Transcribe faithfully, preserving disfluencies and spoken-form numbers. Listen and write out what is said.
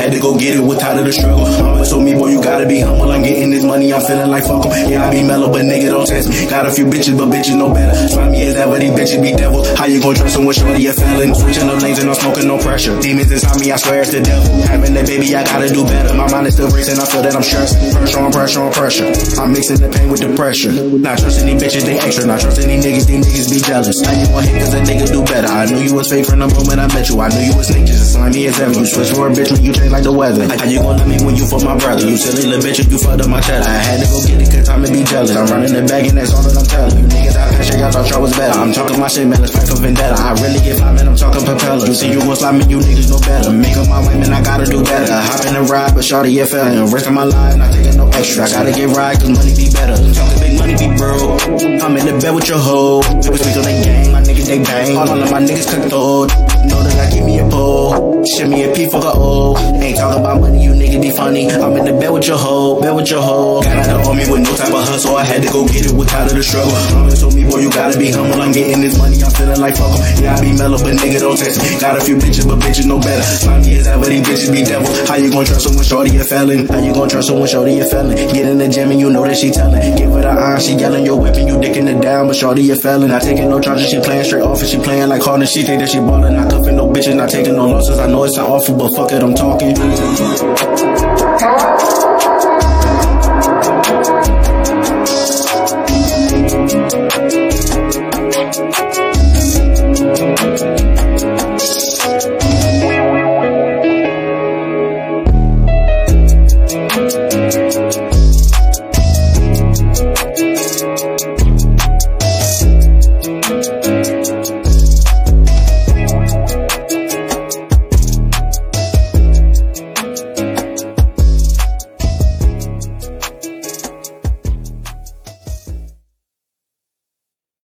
had to go get it with tired of the struggle. Mama told me, boy, you gotta be humble. I'm getting this money, I'm feeling like fuck 'em. Yeah, I be mellow, but nigga don't test me. Got a few bitches, but bitches know better. Slimy as ever, these bitches be devil. How you gon' trust someone shorty a felon? Switching up lanes and I'm smoking no pressure. Demons inside me, I swear it's the devil. Having that baby, I gotta do better. My mind is still racing, I feel that I'm stressed. Pressure on pressure on pressure. I'm mixing the pain with the pressure. Not trusting these bitches, they extra. Not trusting these niggas, these niggas be jealous. How you gon' hate cause a nigga do better? I knew you was fake from the moment I met you. I knew you was snake, just as slimy as ever. You switch for a bitch when you change like the weather. How you gon' love me when you for my brother? You silly little bitch if you fucked up my cheddar. I had to go get it cause time to be jealous. I'm running the bag and that's all that I'm telling you. Niggas out here, y'all thought y'all was better. I'm talking my shit, man, it's like a vendetta. I really get fly, man, I'm talking propeller. You see you gon' slime me, you niggas know better. Make up my way, man, I gotta do better. Hop in the ride, but shawty, yeah, fell. And risking my life, not taking no extra. I gotta get right, cause money be better. Talking big money be broke. I'm in the bed with your hoe. People speak on they gang, my niggas, they bang. All of my niggas cook throat. Know that I give me a pole. Shimmy a P for the O. Ain't talking about money, you niggas be funny. I'm in the bed with your hoe, bed with your hoe. Got out on me with no type of hustle. I had to go get it with tired of the struggle. Mama told me, boy, you gotta be humble. I'm getting this money, I'm feeling like fuck 'em. Yeah, I be mellow, but nigga don't test me. Got a few bitches, but bitches know better. Slimy as ever, these bitches be devil. How you gon' trust someone shorty a felon? How you gon' trust someone shorty a felon? Get in the gym and you know that she telling. Give her the iron, she yelling your whipping, you dicking it down, but shorty a felon. Not taking no charges, she playing straight off and she playing like hard and she think that she ballin'. Not cuffing no bitches, not taking no losses. I know it's not awful, but fuck it, I'm talking.